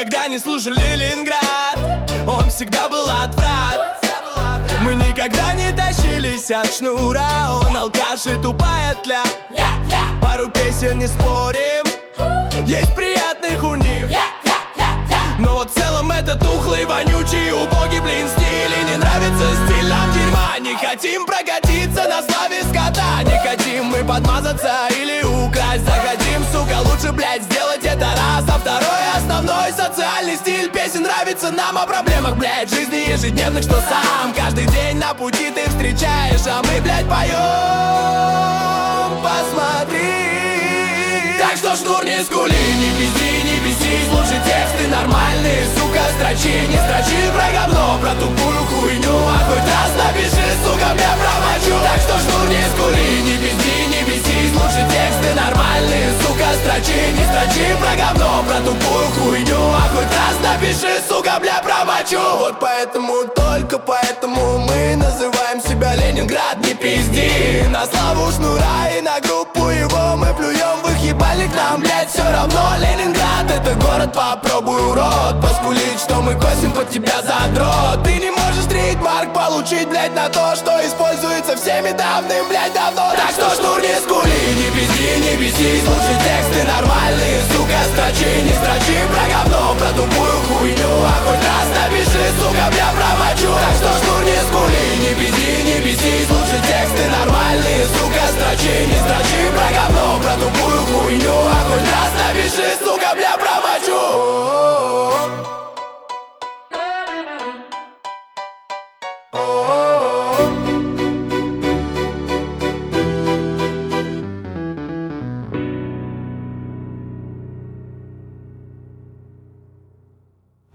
никогда не слушали Ленинград. Он всегда был отврат. Мы никогда не тащились от шнура. Он алкаш и тупая тля. Пару песен не спорим, есть приятных у них. Но вот в целом это тухлый, вонючий, убогий, блин, стиль. И не нравится стиль нам дерьма. Не хотим прокатиться на славе скота. Не хотим мы подмазаться или украсть. Захотим, сука, лучше, блядь, сделать это раз. А второй основной социальный стиль песен нравится нам. О проблемах, блядь, жизни ежедневных, что сам каждый день на пути ты встречаешь. А мы, блядь, поем, посмотри. Так что шнур, не скули, не пизди, не бесись. Слушай тексты нормальные, сука, строчи. Не строчи про говно, про тупую хуйню. А хоть раз напиши, сука, бля, промочу. Так что шнур, не скули, не пизди, не бесись. Слушай тексты нормальные, сука, строчи. Не строчи про говно, про тупую хуйню. А хоть раз напиши, сука, бля, промочу. Вот поэтому, только поэтому мы называем себя Ленинград, не пизди. На славу шнура и на группу его мы плюем в их ебальник. Нам, блядь, все равно. Ленинград — это город, попробуй, урод, поскулить, что мы косим под тебя задрот. Ты не можешь трейдмарк получить, блядь, на то, что используется всеми давным, блядь, давно. Так что шнур, не скули, не пизди, не беси. Слушай тексты нормальные, сука, строчи. Не строчи про говно, про тупую хуйню. А хоть раз напиши, сука, бля, промочу.